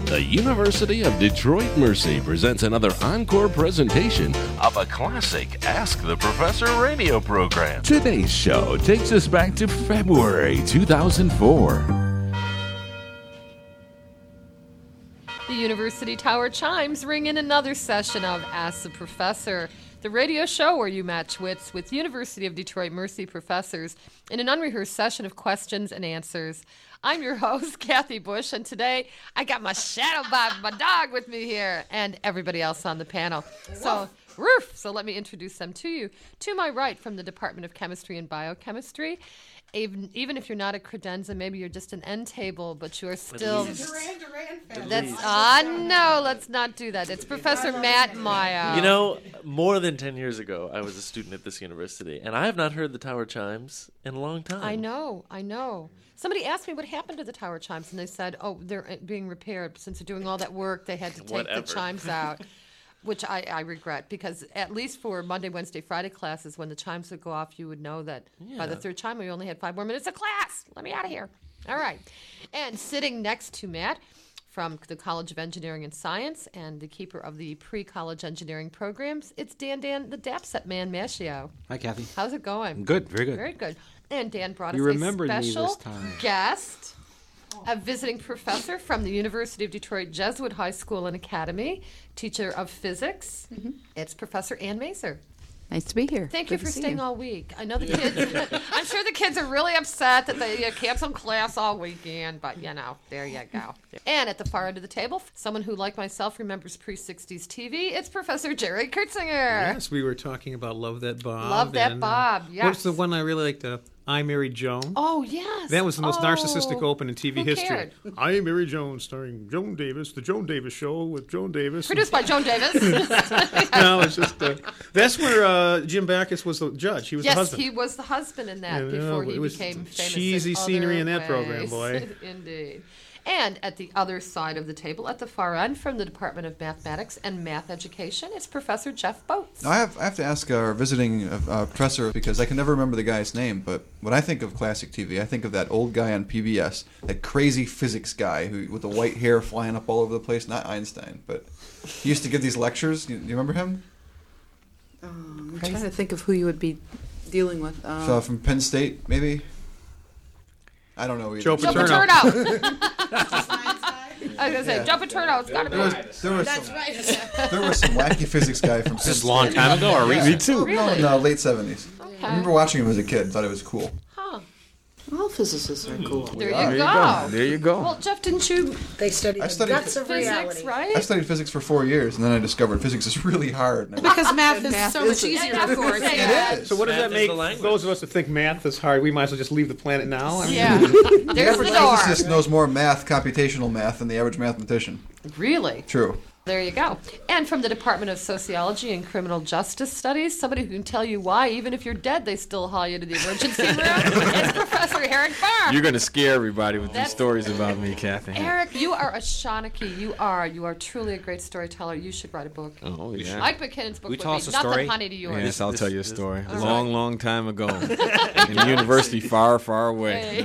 The University of Detroit Mercy presents another encore presentation of a classic Ask the Professor radio program. Today's show takes us back to February 2004. The University Tower chimes ring in another session of Ask the Professor, the radio show where you match wits with University of Detroit Mercy professors in an unrehearsed session of questions and answers. I'm your host, Kathy Bush, and today I got my shadow Bob, my dog, with me here, and everybody else on the panel. So let me introduce them to you. To my right, from the Department of Chemistry and Biochemistry, even if you're not a credenza, maybe you're just an end table, but you are still... No, let's not do that. It's Professor Matt Mayo. You know, more than 10 years ago, I was a student at this university, and I have not heard the tower chimes in a long time. I know. Somebody asked me what happened to the tower chimes, and they said, they're being repaired. Since they're doing all that work, they had to take the chimes out, which I regret, because at least for Monday, Wednesday, Friday classes, when the chimes would go off, you would know that by the third chime, we only had 5 more minutes of class. Let me out of here. All right. And sitting next to Matt from the College of Engineering and Science and the keeper of the pre-college engineering programs, it's Dan the Dapset Man Mashio. Hi, Kathy. How's it going? Good, very good. Very good. And Dan brought us You a remembered me special this time. guest, a visiting professor from the University of Detroit Jesuit High School and Academy, teacher of physics. Mm-hmm. It's Professor Ann Mazer. Nice to be here. Thank you for staying all week. I know the kids, I'm sure the kids are really upset that they canceled class all weekend, but, there you go. And at the far end of the table, someone who, like myself, remembers pre-60s TV, it's Professor Jerry Kurtzinger. Yes, we were talking about Love That Bob. Love That Bob, yes. What's the one I really liked? I Married Joan. Oh, yes. That was the most narcissistic open in TV history. Cared? I Married Joan, starring Joan Davis, The Joan Davis Show with Joan Davis. Produced by Joan Davis. No, it's just... that's where Jim Backus was the judge. He was the husband. Yes, he was the husband in that before he became famous. Cheesy scenery in that program, boy. Indeed. And at the other side of the table, at the far end, from the Department of Mathematics and Math Education, it's Professor Jeff Boats. I have to ask our visiting professor, because I can never remember the guy's name, but when I think of classic TV, I think of that old guy on PBS, that crazy physics guy with the white hair flying up all over the place, not Einstein, but he used to give these lectures. You remember him? I'm trying to think of who you would be dealing with. So from Penn State, maybe? I don't know either. Joe Paterno. I was going to say, Joe Paterno, it's got to be right. There was some wacky physics guy from Penn State. This is a long time ago, or recent? Me too. Really? No, late 70s. Okay. I remember watching him as a kid. Thought it was cool. All physicists are cool. There you go. There you go. Well, Jeff, didn't you They study the guts of physics, reality. right? I studied physics for 4 years, and then I discovered physics is really hard. Because math is so much easier, of course. It is. So what does Math that is make the language. those of us that think math is hard? We might as well just leave the planet now. I mean, Yeah. The There's average the door. physicist knows more math, computational math, than the average mathematician. Really? True. There you go. And from the Department of Sociology and Criminal Justice Studies, somebody who can tell you why, even if you're dead, they still haul you to the emergency room. It's Professor Eric Barr. You're going to scare everybody with That's- these stories about me, Kathy. Eric, you are a Shawnee. You are truly a great storyteller. You should write a book. Oh, yeah. Ike McKinnon's book We would tell be us a nothing story? honey to yours. Yes, I'll tell you a story. All Long time ago. In a university far, far away.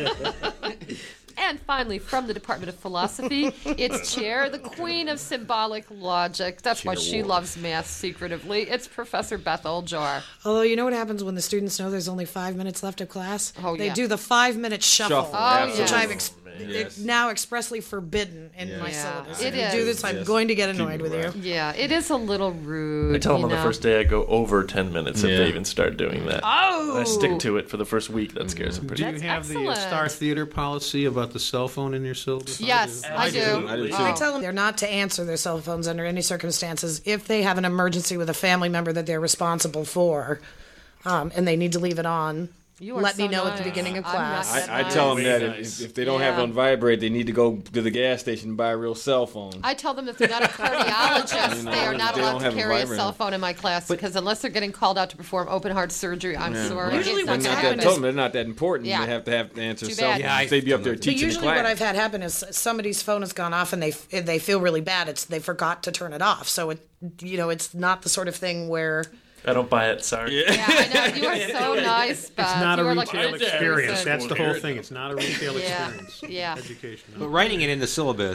And finally, from the Department of Philosophy, it's Chair, the Queen of Symbolic Logic. That's why she loves math secretively. It's Professor Beth Oljar. Although you know what happens when the students know there's only 5 minutes left of class? Oh, They yeah. do the 5-minute shuffle. Oh, which yes. I've now expressly forbidden in my syllabus. It If you do is. this, I'm going to get annoyed with you. Yeah, it is a little rude. I tell them on the know. first day I go over 10 minutes if they even start doing that. Oh! I stick to it for the first week. That scares them pretty Do you much. have the excellent. Star Theater policy about the cell phone in your syllabus? Yes, I do. I do, too. I tell them they're not to answer their cell phones under any circumstances if they have an emergency with a family member that they're responsible for, and they need to leave it on. You are Let me so know at the nice. beginning of I'm not class. that I nice. tell them that Nice. if they don't have Yeah. it on vibrate, they need to go to the gas station and buy a real cell phone. I tell them if they're not a cardiologist, You know, they are not they allowed don't to have a carry a vibrator. cell phone in my class because unless they're getting called out to perform open heart surgery, I'm sorry. Usually it's They're not what's not gonna that, happened tell is- them they're not that important. Yeah. They have to answer Too cell bad. phones. They'd be up there But teaching the usually class. what I've had happen is somebody's phone has gone off and they feel really bad. They forgot to turn it off. So it's not the sort of thing where I don't buy it. Sorry. Yeah, I know. You are so nice, Beth. It's not you a are like retail a experience. person. That's the whole thing. It's not a retail Yeah, experience. yeah. Education. But Writing it in the syllabus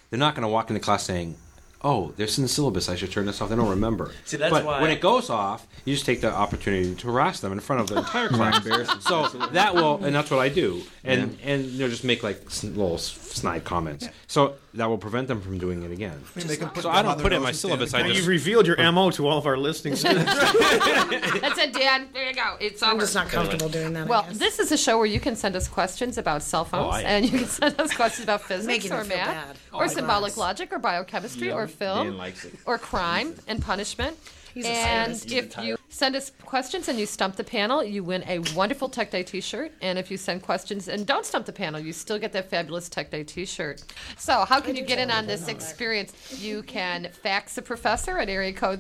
they're not going to walk into class saying, "Oh, this in the syllabus. I should turn this off." They don't remember. See, that's but why when it goes off, you just take the opportunity to harass them in front of the entire class. So that will, and that's what I do, and just make like little snide comments. So that will prevent them from doing it again. So I don't put it in my syllabus. I You've just revealed your MO to all of our listening students. That's it, Dan. There you go. It's I'm over. just not comfortable doing that. Well, I guess. this is a show where you can send us questions about cell phones, and you can send us questions about physics Making or me feel math, bad. or symbolic logic, or biochemistry, or film, Dan likes it. or crime and punishment. He's a And scientist. if you send us questions and you stump the panel, you win a wonderful Tech Day T-shirt. And if you send questions and don't stump the panel, you still get that fabulous Tech Day T-shirt. So how can you get in on this experience? You can fax the professor at area code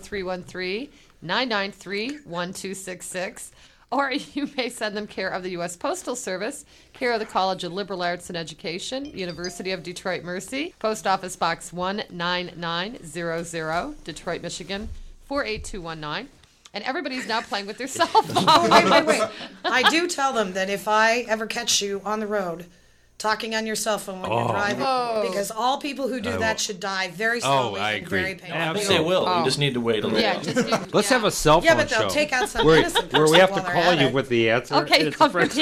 313-993-1266. Or you may send them care of the U.S. Postal Service, care of the College of Liberal Arts and Education, University of Detroit Mercy, Post Office Box 19900, Detroit, Michigan, 48219. And everybody's now playing with their cell phone. Wait. I do tell them that if I ever catch you on the road talking on your cell phone when you're driving, because all people who do that should die very slowly I and agree. very painfully. I think they will. You just need to wait a little. Yeah, let's have a cell phone Yeah, but they'll show take out some where, innocent where we person have to while they're call at you it. with the answer. Okay, and it's come the first-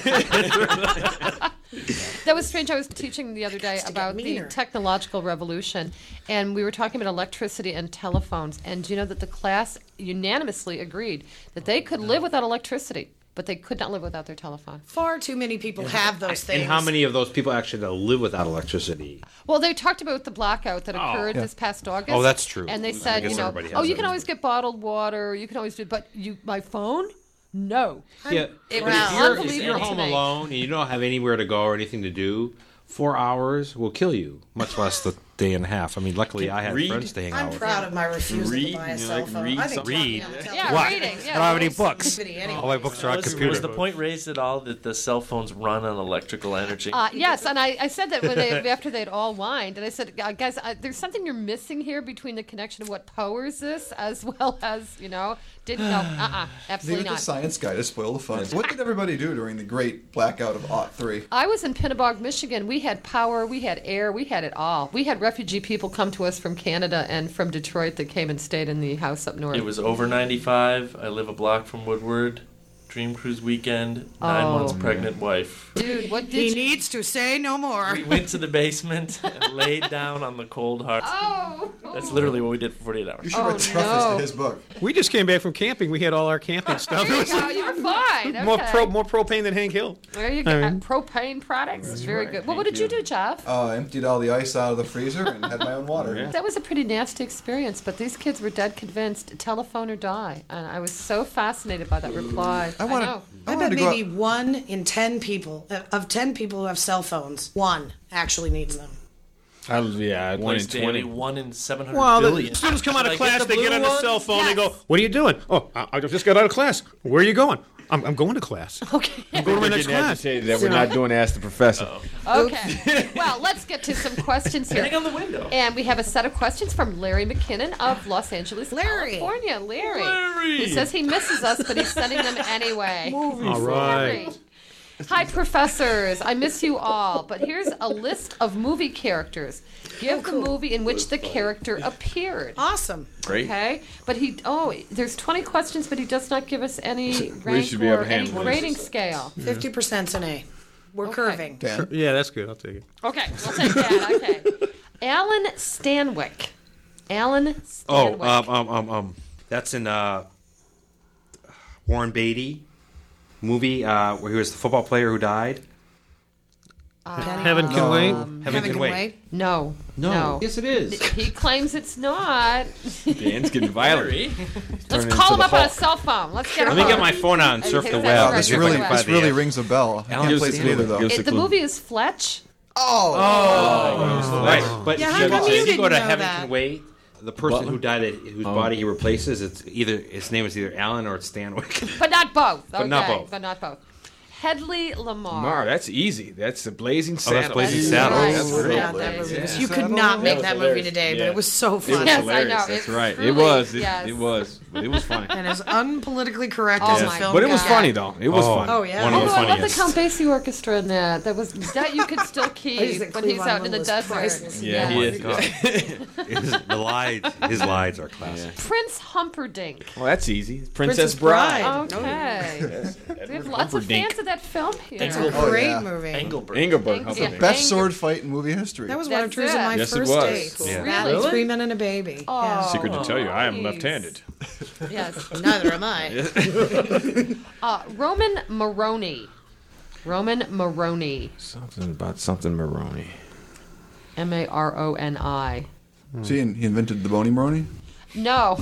That was strange. I was teaching the other day to get about the meaner. technological revolution, and we were talking about electricity and telephones. And do you know that the class unanimously agreed that they could live without electricity, but they could not live without their telephone? Far too many people have those things. And how many of those people actually live without electricity? Well, they talked about the blackout that occurred this past August. Oh, that's true. And they I said, guess you know, everybody has you that, can always get bottled water, you can always do, but my phone? No. Yeah, It but was if unbelievable you're to home me. alone and you don't have anywhere to go or anything to do, 4 hours will kill you, much less the day and a half. I mean, luckily I had friends to hang I'm out with. proud of my refusal Read, to buy a you cell like phone. read I think something? talking on the telephone- Yeah, What? reading. I don't have any books. Stupidity anyway. All my books are on Was computer. the point raised at all that the cell phones run on electrical energy? Yes, and I said that when after they'd all whined, and I said, guys, there's something you're missing here between the connection of what powers this as well as, didn't know. Leave Absolutely it to not. science guy to spoil the fun. What did everybody do during the great blackout of '03? I was in Pinnebog, Michigan. We had power, we had air, we had it all. We had refugee people come to us from Canada and from Detroit that came and stayed in the house up north. It was over 95. I live a block from Woodward. Dream Cruise weekend. 9 months pregnant wife. Dude, what He did you... needs to say no more. We went to the basement and laid down on the cold heart. Oh! That's literally what we did for 48 hours. You should write the preface to his book. We just came back from camping. We had all our camping stuff. There you go, you were fine. Okay. More propane than Hank Hill. There you go. Propane products. Very good. Well, what did you do, Jeff? Emptied all the ice out of the freezer and had my own water. That was a pretty nasty experience, but these kids were dead convinced, telephone or die. And I was so fascinated by that reply. I know. I bet maybe 1 in 10 people, of 10 people who have cell phones, 1 actually needs them. Yeah, 1 in Place daily, 20. 1 in 700 Well, billion. the students come out of Like, class, get they the get blue on their ones? cell phone, they Yes. go, "What are you doing?" "Oh, I just got out of class." "Where are you going?" I'm going to class. Okay. I'm going to my next Getting class. agitated that we're not doing Ask the Professor. Okay. Well, let's get to some questions here. Hang on the window. And we have a set of questions from Larry McKinnon of Los Angeles, Larry. California. Larry. Who says he misses us, but he's sending them anyway. All right. Hi, professors. I miss you all. But here's a list of movie characters. Give the movie in which the character appeared. Awesome. Great. Okay, but there's 20 questions, but he does not give us any rank should be able or to any handle grading this. scale. 50%'s an A. We're curving. Dan. Yeah, that's good. I'll take it. Okay, we'll take that. Okay, Alan Stanwyck. Alan Stanwyck. That's in Warren Beatty movie where he was the football player who died. Heaven can wait. Heaven Can Wait. No. Yes, it is. He claims it's not. Dan's getting violent. Let's Turn call him into up the on a Hulk. cell phone. Let's get Let him me on. get my phone out and surf Okay, the that's web. right. This You're really, right. this really rings a bell. I can't place it either, though. Give us a The clue. movie is Fletch. Right, but Yeah, how come if you you go didn't to know Heaven that? Can Wait, the person who died, whose body he replaces, his name is either Alan or it's Stanwyck. But not both. But not Okay, both. But not both. Hedley Lamar. Mar, that's easy. That's the Blazing that's Saddles. Blazing That's Saddles. right. That's That's great. God, that movie was, you could not make that movie today, but it was so fun. Yes, I Hilarious. know. That's It right. truly- It was. yes. It was. but it was funny. And as unpolitically correct Oh as a my film But it was can funny get. though. It was funny. Oh, yeah. One of the I love the funniest. Count Basie Orchestra in that. That you could still keep Isaac when he's Cleavon out in the was desert. priceless. Yeah, he is. His lides are classic. Prince Humperdinck. Well, that's easy. Princess Princess Bride. Bride. Okay. We have lots of fans of that film here. It's a great yeah. movie. Engelbert. Engelbert. Yeah. Humperdinck. Best sword fight in movie history. That was one of That's Drew's it. and my Yes, it first was. dates. Yeah. That Really? and 3 Men and a Baby. Oh. Secret to tell you, I am Nice. left-handed. Yes. Neither am I. Roman Moroni. Roman Moroni. Something about something Maroney. Maroni. See, and he invented the Bony Maroni. No.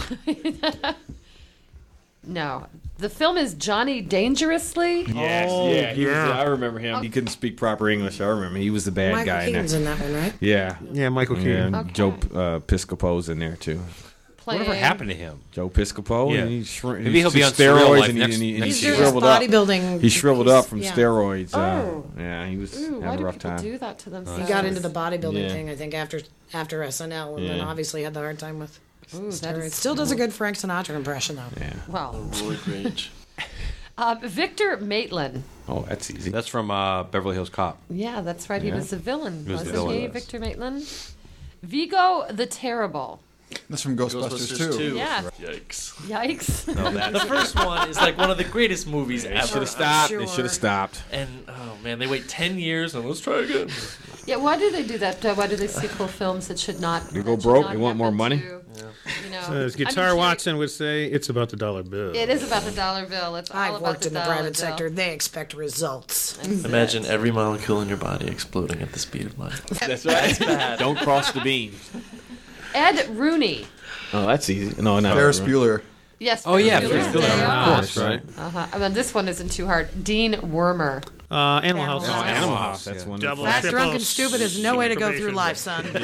No. The film is Johnny Dangerously. Yes, I remember him. He couldn't speak proper English. I remember he was the bad Michael guy in Keaton's there. in that one, right? Yeah, Yeah, Michael Keaton. yeah. Okay. Joe Piscopo's in there too. Playing, Whatever happened to him? Joe Piscopo. Yeah. And Maybe he'll be on steroids Surreal Life and next- he next He's year. doing this shriveled up. bodybuilding. He shriveled up from yeah. steroids. Oh. Yeah, he was Ooh, why having do a rough people time. do that to themselves? He got into the bodybuilding Yeah. thing, I think, after SNL, and then Yeah. obviously had the hard time with Ooh, that steroids. is Still does a good Frank Sinatra impression, though. Yeah. well. Roid rage. Victor Maitland. Oh, that's easy. That's from Beverly Hills Cop. Yeah, that's right. He Yeah. was the villain, He was the wasn't villain. he, Victor Maitland? Vigo the Terrible. That's from Ghostbusters, too. Yeah. Yikes. Yikes. The first one is like one of the greatest movies They ever. should have stopped. sure. They should have stopped. And oh man, they wait 10 years and let's try again. Yeah, why do they do that? Why do they sequel films that should not? You go that should broke, not you want more happen money? to, you know, As I Guitar mean, Watson would say, it's about the dollar bill. It is about the dollar bill. It's all I've about worked the in the dollar private bill. sector. They expect results. That's Imagine it. every molecule in your body exploding at the speed of light. That's right. Don't cross the beam. Ed Rooney. Oh, that's easy. No, no. Ferris Bueller. Yes. Oh, yeah, Ferris Ferris Bueller. Bueller. Of Yeah. course, right? Uh-huh. I mean, this one isn't too hard. Dean Wormer. Animal House. Animal House. Animal House. That's Yeah. one. Double Fat, triple drunk, and stupid is no way to go through supervision.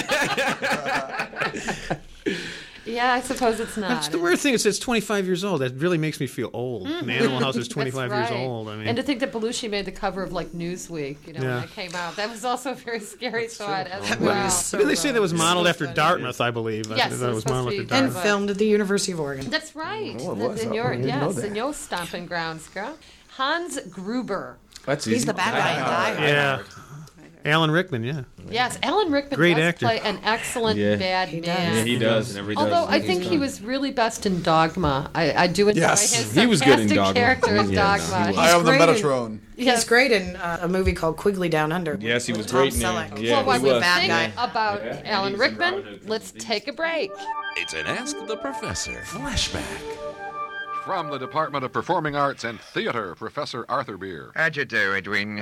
life, son. Yeah, I suppose it's not. That's the weird thing. It says 25 years old. That really makes me feel old. And Animal House is 25 That's years right. old. I mean, And to think that Belushi made the cover of like Newsweek, you know, when Yeah. that came out, that was also a very scary thought as That well. movie is so did they say that was wrong. modeled So after funny. Dartmouth, I believe. Yes, I thought it it was was modeled supposed after to be- And Dartmouth. filmed at the University of Oregon. That's right. Oh, it That's was. in I your didn't know yes, that. in your stomping grounds, girl. Hans Gruber. That's easy. He's the bad guy in Die Hard. Yeah. Alan Rickman, yeah. Yes, Alan Rickman Great does actor. play an excellent Yeah. bad He man. does. Yeah, he does. And every Although I does. think he was really best in Dogma. I do enjoy Yes. his He was good in sarcastic Dogma. character in Yeah, no, Dogma. he was. I am the great in- Metatron. Yes. He's great in a movie called Quigley Down Under. Yes, he with was Tom great in there. Selleck. Yeah, Well, while he we was. Bad think guy. about Alan Rickman, let's take a break. It's an Ask the Professor flashback. From the Department of Performing Arts and Theater, Professor Arthur Beer. How'd you do, Edwin?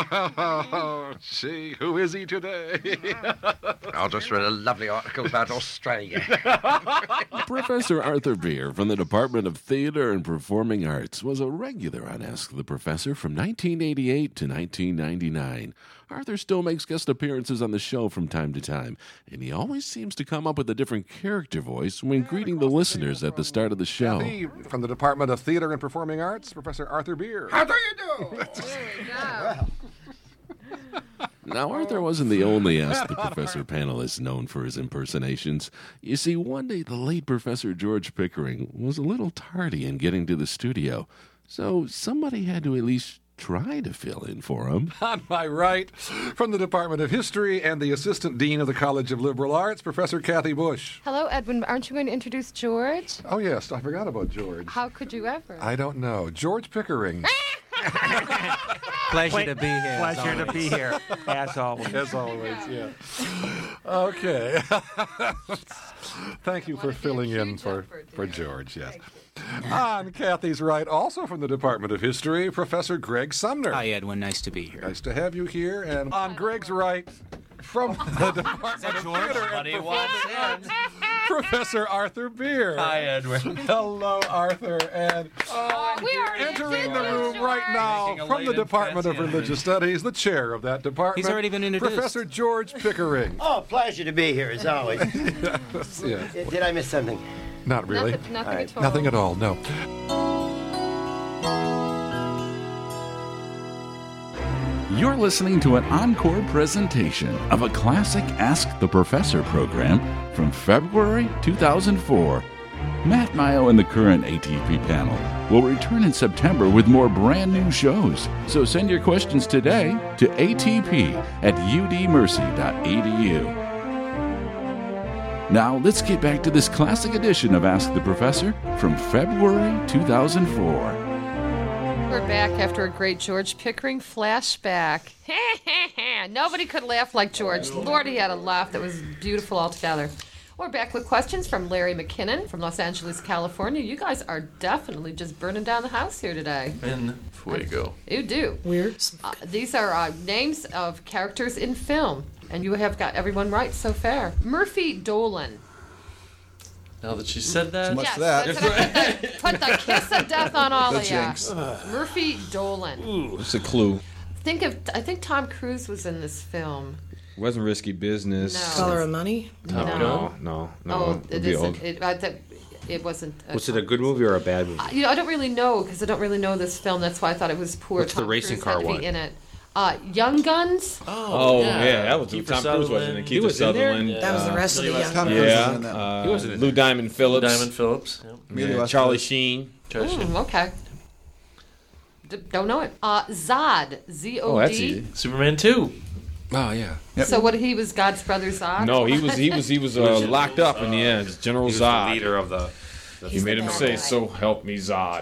Oh, gee, who is he today? I just read a lovely article about Australia. Professor Arthur Beer from the Department of Theater and Performing Arts was a regular on Ask the Professor from 1988 to 1999. Arthur still makes guest appearances on the show from time to time, and he always seems to come up with a different character voice when greeting the listeners at the start of the show. Kathy, from the Department of Theater and Performing Arts, Professor Arthur Beer. How do you do? Now, Arthur wasn't the only Ask the Professor panelist known for his impersonations. You see, one day the late Professor George Pickering was a little tardy in getting to the studio, so somebody had to at least try to fill in for him. On my right, from the Department of History and the Assistant Dean of the College of Liberal Arts, Professor Kathy Bush. Hello, Edwin. Aren't you going to introduce George? Oh, yes, I forgot about George. How could you ever? I don't know. George Pickering. Pleasure to be here. Pleasure to be here, as always. As always, yeah. Okay. Thank you for filling in for George, yes. On Kathy's right, also from the Department of History, Professor Greg Sumner. Hi, Edwin. Nice to be here. Nice to have you here. And on Greg's right, from the Department of Theater and Performing Professor Arthur Beer. Hi, Edwin. Hello, Arthur. And we are entering the room right now from the Department of Religious Studies, the chair of that department. He's already been introduced. Professor George Pickering. Oh, pleasure to be here, as always. Yeah. Did I miss something? Not really. Nothing at all. Nothing at all, no. You're listening to an encore presentation of a classic Ask the Professor program from February 2004. Matt Mayo and the current ATP panel will return in September with more brand new shows. So send your questions today to atp@udmercy.edu. Now let's get back to this classic edition of Ask the Professor from February 2004. We're back after a great George Pickering flashback. Nobody could laugh like George. Lord, he had a laugh that was beautiful altogether. We're back with questions from Larry McKinnon from Los Angeles, California. You guys are definitely just burning down the house here today. In fuego. You do. Weird. These are names of characters in film, and you have got everyone right so far. Murphy Dolan. Now that she said that. So much Yes, for that. that's what put the kiss of death on all The of you. jinx. Murphy Dolan. It's a clue. I think Tom Cruise was in this film. Wasn't Risky Business. No. Color of Money? No. No. Oh, It'd it be isn't. old. It wasn't. Was it a good movie or a bad movie? I don't really know because I don't really know this film. That's why I thought it was poor. What's the Tom racing Cruise car had to be one? in it. Young Guns. Oh, yeah. That was Kiefer Tom Cruise wasn't it? Sutherland. Kiefer He was in there? Sutherland. That was the rest of the young Tom guys. Cruise Yeah. was in that. He wasn't Lou Diamond Phillips. Diamond Phillips. Yep. Amelia Charlie Estevez. Sheen. Okay. Don't know it. Zod. Z-O-D. Oh, that's easy. Superman 2. Oh, yeah. So what? He was God's brother Zod. No, he was locked up in the end. General He was the Zod. leader of the. He made him say, "So help me, Zod."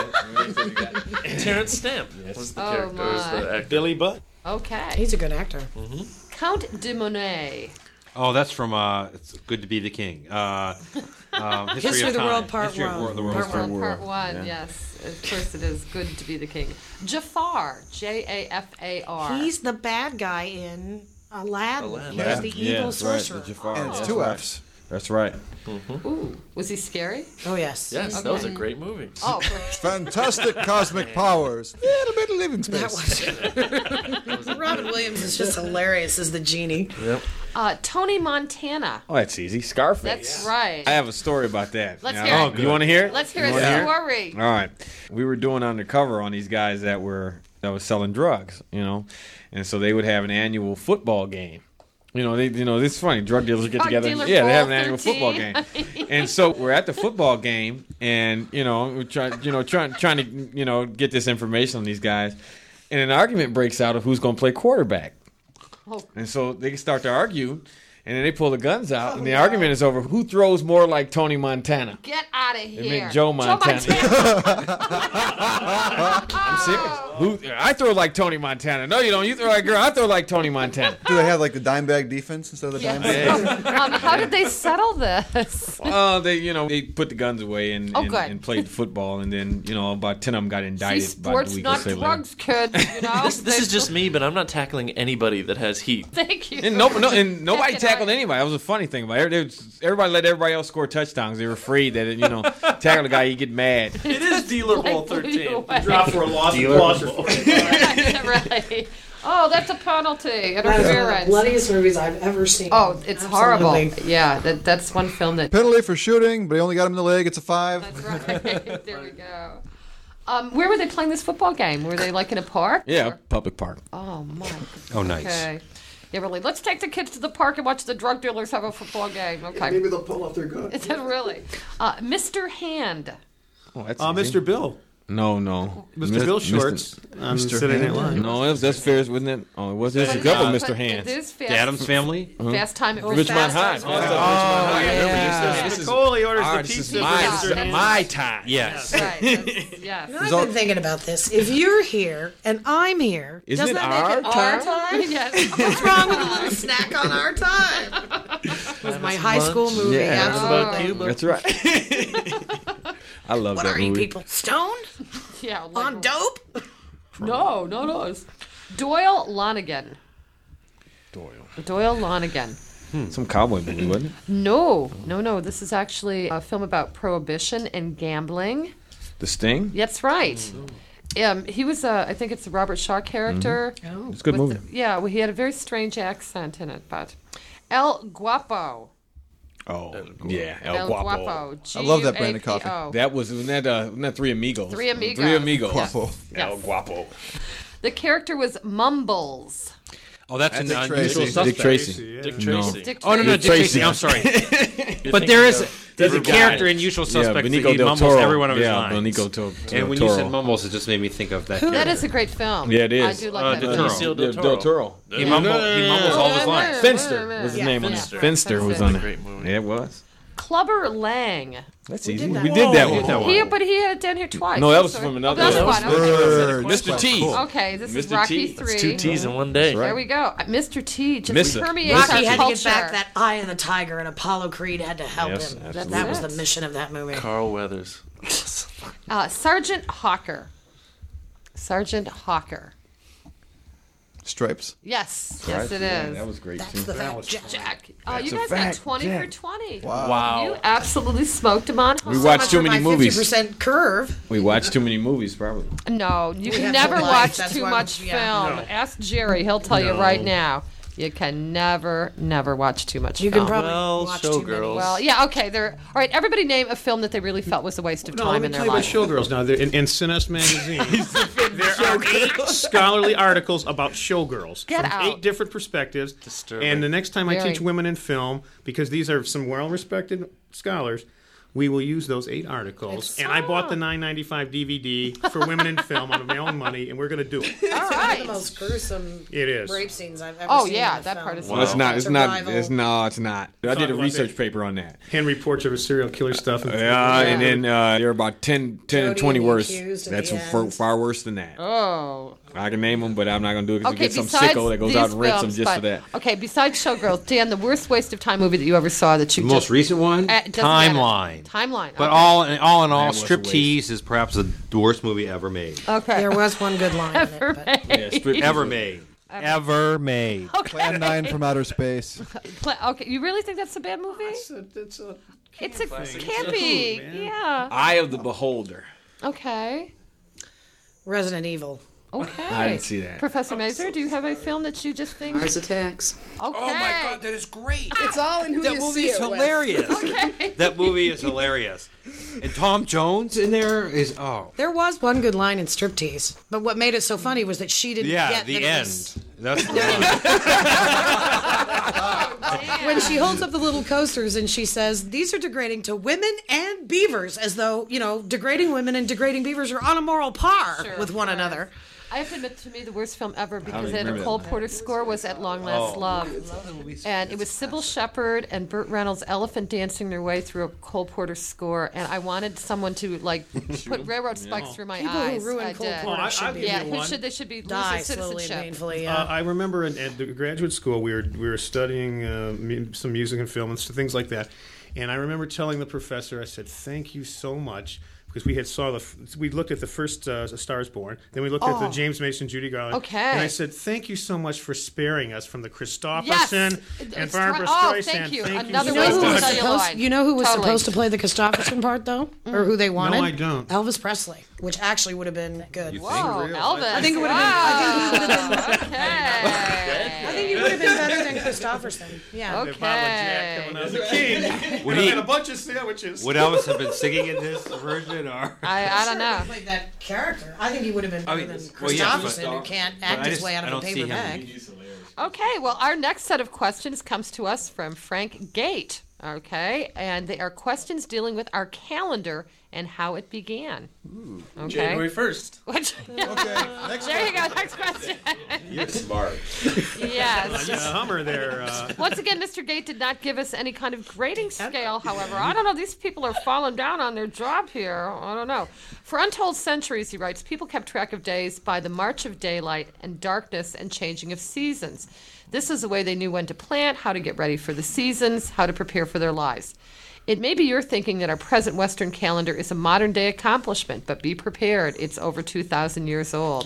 Terrence Stamp was the character. Was my. the actor. Billy Butt. Okay. He's a good actor. Count de Monet. Oh, that's from It's Good to Be the King. History of the Time. World, Part History of One. the World, Part one. Part Part one. Yeah. Yes. Of course, it is good to be the king. Jafar. Jafar. He's the bad guy in Aladdin. Aladdin. He's the evil that's right, sorcerer. the Jafar. And it's That's two right. F's. That's right. Ooh. Was he scary? Oh, yes. Yes, that was a great movie. Oh. Fantastic cosmic powers. Little bit of living That space. was Robin Williams is just hilarious as the genie. Yep. Tony Montana. Oh, that's easy. Scarface. That's right. I have a story about that. Let's Now, hear it. You want to hear it? Let's hear You a wanna hear it? story. All right. We were doing undercover on these guys that was selling drugs, and so they would have an annual football game. It's funny. Drug dealers get Drug together. dealer Yeah, they have an ball annual 13. football game. And so we're at the football game, and we're trying to get this information on these guys, and an argument breaks out of who's going to play quarterback. Oh. And so they start to argue, and then they pull the guns out, and the argument is over who throws more like Tony Montana. Get out of here. It meant Joe Montana. I'm serious. I throw like Tony Montana. No, you don't. You throw like a girl. I throw like Tony Montana. Do they have like the dime bag defense instead of the dime bag? How did they settle this? Well, they put the guns away and Oh, good. and played football, and then about 10 of them got indicted. See, about a sports, week not or so later. drugs, kids. This is just me, but I'm not tackling anybody that has heat. Thank you. And nobody That's tackled right. anybody. That was a funny thing about it. Everybody let everybody else score touchdowns. They were afraid that tackle the guy, you get mad. It is dealer ball 13. Drop for a loss. Right. Oh, that's a penalty. One of the Interference. bloodiest movies I've ever seen. Oh, it's horrible. Absolutely. Yeah, that's one film that. Penalty for shooting, but he only got him in the leg. It's a 5. That's right. There we go. Where were they playing this football game? Were they like in a park? Yeah, public park. Oh my. Oh, nice. Okay. Yeah, really. Let's take the kids to the park and watch the drug dealers have a football game. Okay. Maybe they'll pull off their gun. Is it really? Mr. Hand. Oh, that's Mr. Bill. No. Mr. Bill Shorts on Saturday Night Live. No, that's Ferris, wasn't it? Oh, it was. There's a couple Mr. But Hands. It is fast. The Addams Family. Fast Time at Richmond High. Fast Nicole, he orders the This is pizza. my time. Yes. Right. Yes. I've been thinking about this. If you're here and I'm here, Isn't doesn't it that make it our our time? time? Yes. What's wrong with a little snack on our time? It was my high school movie. Yeah. Absolutely. That's right. I love What that are movie. you people? Stoned? Yeah. Like, On dope? No. It's Doyle Lonigan. Doyle Lonigan. Some cowboy movie, wasn't it? No. This is actually a film about prohibition and gambling. The Sting. That's right. He was, I think it's a Robert Shaw character. Oh. It's a good movie. Well, he had a very strange accent in it, but El Guapo. Oh, yeah, El Guapo. I love that brand of coffee. G-U-A-P-O. That wasn't that Three Amigos? Three Amigos. Three Amigos. Yes. Guapo. El Yes. Guapo. The character was Mumbles. Oh, that's That's an Dick unusual Tracy. suspect. Dick Tracy. Dick No. Tracy. Dick Oh no, Tracy. Dick Tracy. I'm sorry. But there is There's a guy. character in Usual Suspects that Benicio he del mumbles Toro. every one of his Yeah, lines. Benicio del And when Toro. you said mumbles, it just made me think of that. That is a great film. Yeah, it is. I do like that. Benicio film. del Toro. He mumbles all of his lines. Finster was his name. Finster was on it. Yeah, it was. Clubber Lang. That's easy. We did that one. But he had it down here twice. No, that was Sorry. from another. Oh, that's one. Okay. Mr. T. Okay, this is Mr. Rocky T. 3. That's 2 T's in one day. There we go. Mr. T just Mr. permeates Rocky our had culture. to get back that eye of the tiger, and Apollo Creed had to help Yes, him. absolutely. That was the mission of that movie. Carl Weathers. Sergeant Hawker. Sergeant Hawker. Stripes. Yes, Right. it Yeah, is. that was great. That's too. the fact, Jack. Oh, That's you a guys fact, got 20 Jack. for 20. Wow. You absolutely smoked them on home. We watched too many My movies. 50% curve. We watched too many movies, probably. No, you can have never no life, watch that's too why- much yeah. film. Ask Jerry; he'll tell you right now. You can never watch too much You film. can probably Well, watch too many. Showgirls. Well, yeah, okay. All right, everybody name a film that they really felt was a waste of No, time let me in tell their you life. about Showgirls now. In Cinest magazine, there are 8 scholarly articles about showgirls Get from out. 8 different perspectives. Disturbing. And the next time I Very. teach women in film, because these are some well-respected scholars, we will use those 8 articles. And I bought the $9.95 DVD for women in film out of my own money, and we're going to do it. All One of right. the most gruesome It is. rape scenes I've ever Oh, seen. yeah, in a that film. part is Well, it's not. It's not. Survival. It's no. It's not. I did a research paper on that. Henry Portrait of serial killer stuff. Yeah, and then there are about 10 and Jody 20 and the worse. Accused at That's the end. far worse than that. Oh. I can name them, but I'm not going to do it because Okay, we get some besides sicko that goes these out and rents them films, just for but- that. Okay, besides Showgirls, Dan, the worst waste of time movie that you ever saw that you The just... most recent one? It doesn't matter. Timeline. Timeline. But okay. all in all, That was a Striptease is perhaps the worst movie ever made. Okay. There was one good line in it. But Ever made. Ever made. Plan 9 from outer space. Okay, you really think that's a bad movie? It's It's a campy. Yeah. Eye of the Beholder. Okay. Resident Evil. Okay. I didn't see that. Professor Mazur, do you have a film that you just think? Mars Attacks. Okay. Oh my God, that is great. It's all in who That you movie see is it with. hilarious. Okay. That movie is hilarious. And Tom Jones in there is There was one good line in Striptease, but what made it so funny was that she didn't yeah, get the that it end. was- That's the when she holds up the little coasters and she says, "These are degrading to women and beavers," as though, degrading women and degrading beavers are on a moral par with one another. I have to admit, to me, the worst film ever because even it had a remember Cole that. Porter score was At Long Last Love. And it was Sybil Shepherd and Burt Reynolds elephant dancing their way through a Cole Porter score. And I wanted someone to, put railroad spikes through my People eyes. who ruin I Cole did. Porter should I'll be give Yeah, you one. they should be die losing slowly and citizenship. painfully. I remember at the graduate school we were studying some music and film and things like that, and I remember telling the professor, I said, "Thank you so much." Because we looked at the first A Star Is Born, then we looked at the James Mason, Judy Garland. Okay. And I said, "Thank you so much for sparing us from the Christopherson and It's Barbara right. Oh, Streisand. thank you. Thank Another you way so to much." tell you lied. You know who was Totally. supposed to play the Christopherson part, though? Or who they wanted? No, I don't. Elvis Presley, which actually would have been good. Whoa, Elvis. I think it would have been. Okay. I think he would have been better than Christopherson. Yeah. Okay. Jack coming out the king. Would And I he- had a bunch of sandwiches. Would Elvis have been singing in this version or? I don't know. Played that character. I think he would have been better than well, yeah, but- Christopherson, who can't but act I his just- way out I of a don't see paper him. bag. Okay, well, our next set of questions comes to us from Frank Gate. Okay, and they are questions dealing with our calendar and how it began. Okay. January 1st. Which, Okay, next there you go. Next question. You're smart. Yes. Yeah, Hummer there. Once again, Mr. Gate did not give us any kind of grading scale, however. I don't know. These people are falling down on their job here. I don't know. For untold centuries, he writes, people kept track of days by the march of daylight and darkness and changing of seasons. This is the way they knew when to plant, how to get ready for the seasons, how to prepare for their lives. It may be you're thinking that our present Western calendar is a modern-day accomplishment, but be prepared. It's over 2,000 years old.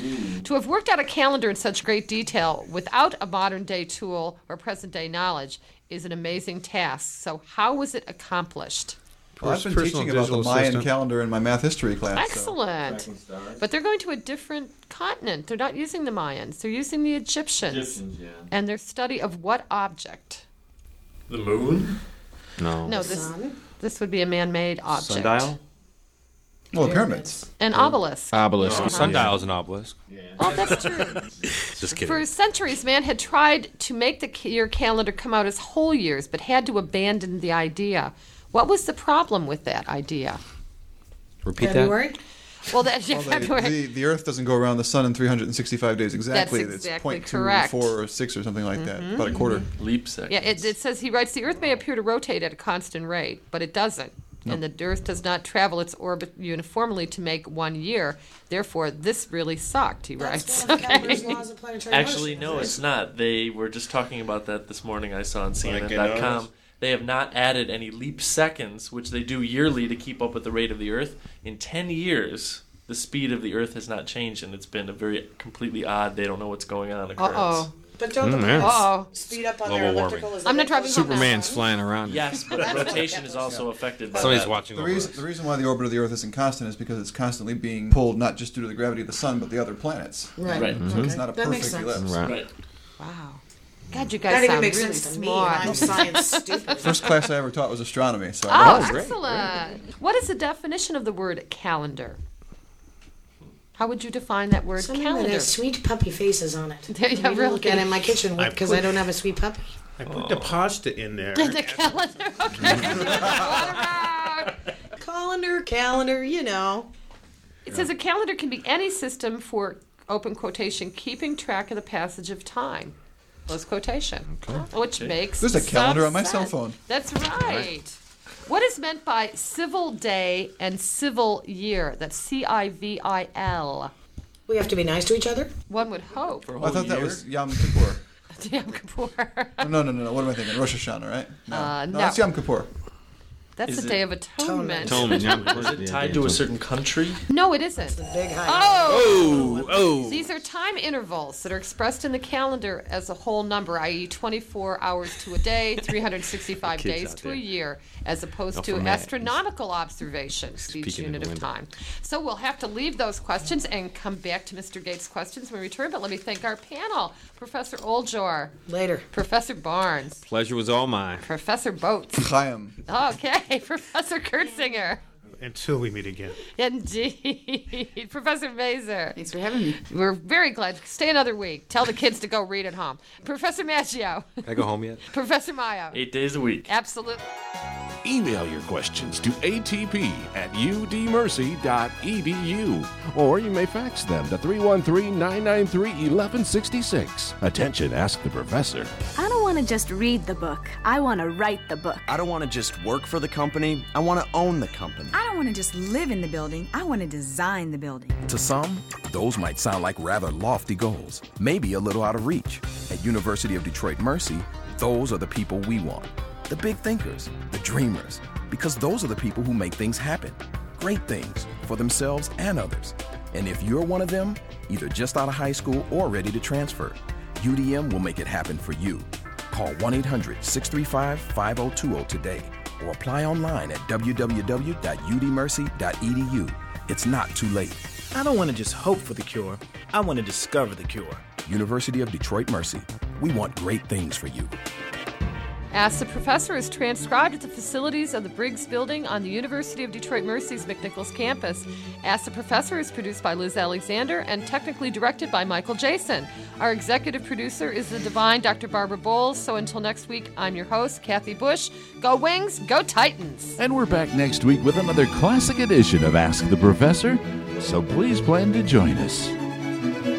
To have worked out a calendar in such great detail without a modern-day tool or present-day knowledge is an amazing task. So how was it accomplished? Well, I've been Personal teaching about the digital Mayan assistant. calendar in my math history class. Excellent. But they're going to a different continent. They're not using the Mayans. They're using the Egyptians. And their study of what object? The moon? No. No, this would be a man-made object. Sundial? Well, the pyramids. An obelisk. Obelisk. Sundial's an obelisk. Oh, that's true. Just kidding. For centuries, man had tried to make the year calendar come out as whole years, but had to abandon the idea. What was the problem with that idea? Repeat February? Well, that's February. The Earth doesn't go around the sun in 365 days exactly. That's exactly it's correct. 0.24 or 6 or something like that. About a quarter. Leap seconds. Yeah, it says, he writes, the Earth may appear to rotate at a constant rate, but it doesn't. Nope. And the Earth does not travel its orbit uniformly to make 1 year. Therefore, this really sucked, he writes. That's one of Kepler's laws of planetary Actually, motion. no, it's not. They were just talking about that this morning. I saw on Like in CNN.com. others? They have not added any leap seconds, which they do yearly to keep up with the rate of the Earth. In 10 years, the speed of the Earth has not changed, and it's been a very completely odd, they don't know what's going on occurrence. Uh-oh. But don't the yeah. planets speed up on their Global elliptical? warming. As I'm they not driving go home now. Superman's flying around. Yes, but rotation is also affected by Somebody's that. watching The over reason, us. the reason why the orbit of the Earth isn't constant is because it's constantly being pulled not just due to the gravity of the sun, but the other planets. Right. Right. So it's not a That makes perfect sense. ellipse. Right. Right. Wow. God, you That guys even sound makes really sense to me. smart. I'm science stupid. First class I ever taught was astronomy. So I Oh, excellent. What is the definition of the word calendar? How would you define that word Something calendar? that has sweet puppy faces on it. Yeah, I need to really. look at it in my kitchen I because put- I don't have a sweet puppy. I put the pasta in there. The calendar. Okay. Calendar, you know. It says a calendar can be any system for, open quotation, keeping track of the passage of time. Close quotation. Which makes There's a calendar some on my cell sense. phone. That's right. What is meant by civil day and civil year? That's CIVIL. We have to be nice to each other. One would hope. I thought that was Yom Kippur. Yom Kippur. No. What am I thinking? Rosh Hashanah, right? No, no. that's Yom Kippur. That's Is the it- Day of Atonement. Atonement, yeah. Is it tied to a certain country? No, it isn't. Big high. Oh! These are time intervals that are expressed in the calendar as a whole number, i.e., 24 hours to a day, 365 Kids days out to a there. year, as opposed Not to for Matt. astronomical observations, each peeking in unit the of window. time. So we'll have to leave those questions and come back to Mr. Gates' questions when we return, but let me thank our panel, Professor Oljor, Later. Professor Barnes, Pleasure was all mine. Professor Boats, Chaim. okay, Professor Kurtzinger, Until we meet again. indeed, Professor Mazer. Thanks for having me. We're very glad. Stay another week. Tell the kids to go read at home. Professor Maggio. Can I go home yet? Professor Mayo. 8 days a week. Absolutely. Email your questions to atp@udmercy.edu, or you may fax them to 313-993-1166. Attention, ask the professor. I don't want to just read the book. I want to write the book. I don't want to just work for the company. I want to own the company. I don't want to just live in the building. I want to design the building. To some, those might sound like rather lofty goals, maybe a little out of reach. At University of Detroit Mercy, those are the people we want. The big thinkers, the dreamers, because those are the people who make things happen. Great things for themselves and others. And if you're one of them, either just out of high school or ready to transfer, UDM will make it happen for you. Call 1-800-635-5020 today or apply online at www.udmercy.edu. It's not too late. I don't want to just hope for the cure. I want to discover the cure. University of Detroit Mercy. We want great things for you. Ask the Professor is transcribed at the facilities of the Briggs Building on the University of Detroit Mercy's McNichols campus. Ask the Professor is produced by Liz Alexander and technically directed by Michael Jason. Our executive producer is the divine Dr. Barbara Bowles. So until next week, I'm your host, Kathy Bush. Go Wings, go Titans! And we're back next week with another classic edition of Ask the Professor, so please plan to join us.